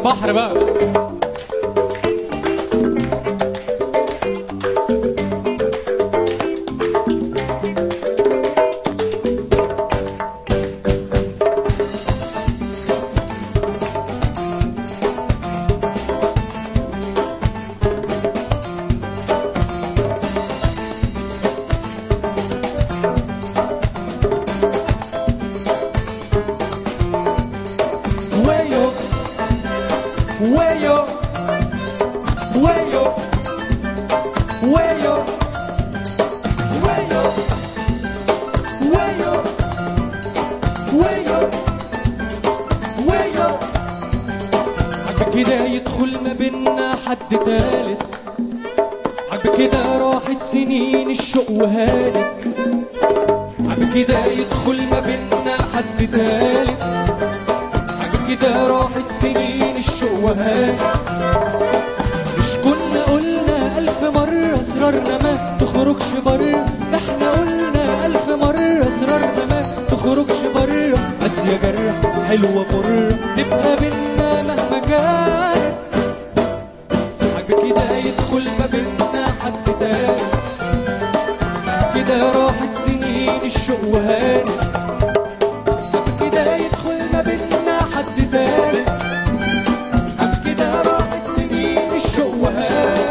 البحر بقى. Wayo, wayo, wayo, wayo, wayo, wayo, wayo. عجب كده يدخل ما بينا حد تالت، عجب كده راحت سنين الشوق وهانت، عجب كده يدخل ما بينا حد تالت، عجب كده راحت سنين الشوق وهانت. مش كنا قلنا ألف مرة أسرارنا ما تخرجش بره، احنا قلنا ألف مرة أسرارنا ما تخرجش بره، بس يا جرح حلوة مرة تبقى بينا مهما كانت. عجب كده يدخل ما بينا حد تاني، كده راحت سنين الشوق وهانت، عجب كده يدخل ما بينا حد تاني، عجب كده راحت سنين الشوق وهانت.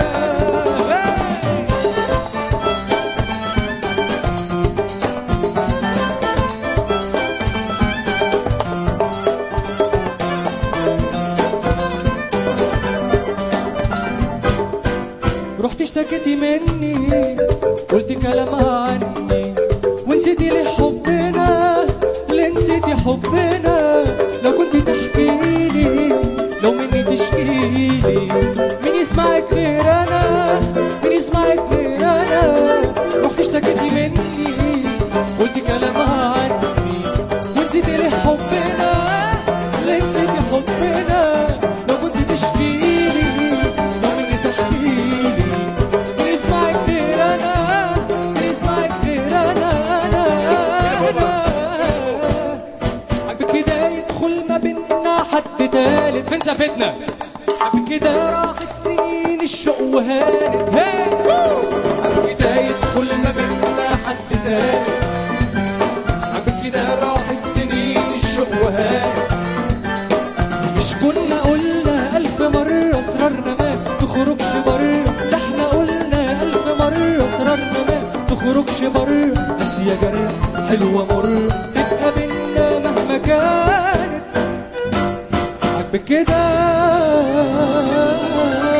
رحت اشتكيتي مني، قلت كلامها عني، ونسيتي ليه حبنا، ليه نسيتي حبنا؟ لو كنت تحكيلي، لو مني تشكيلي، مين يسمعك غير انا، مين يسمعك غير انا؟ رحت اشتكيتي مني، قلت كلامها عني، ونسيتي ليه حبنا، ليه نسيتي حبنا؟ لو كنت تشكيلي، لو مني تحكيلي، مين يسمعك غير انا، مين يسمعك غير انا؟ عجب كده يدخل ما بينا حد تالت، فين سافتنا؟ عجب كده راحت سنين الشوق وهانت، عجب كده يدخل ما بينا حد تالت، عجب كده راحت سنين الشوق وهانت. مش كنا قلنا ألف مرة أسرارنا ما تخرجش بره، ده احنا قلنا ألف مرة أسرارنا ما تخرجش بره، بس يا جرح حلوة مرة تبقى بينا مهما كانت. عجب كده